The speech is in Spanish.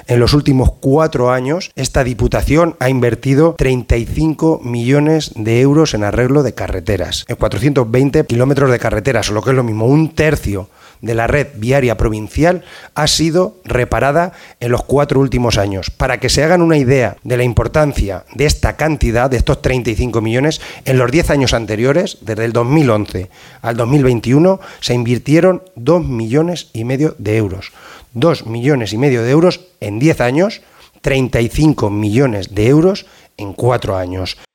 En los últimos 4 años, esta Diputación ha invertido 35 millones de euros en arreglo de carreteras, en 420 kilómetros de carreteras, o lo que es lo mismo, un tercio de la red viaria provincial ha sido reparada en los 4 últimos años. Para que se hagan una idea de la importancia de esta cantidad, de estos 35 millones, en los 10 años anteriores, desde el 2011 al 2021, se invirtieron 2,5 millones de euros. 2,5 millones de euros en 10 años, 35 millones de euros en 4 años.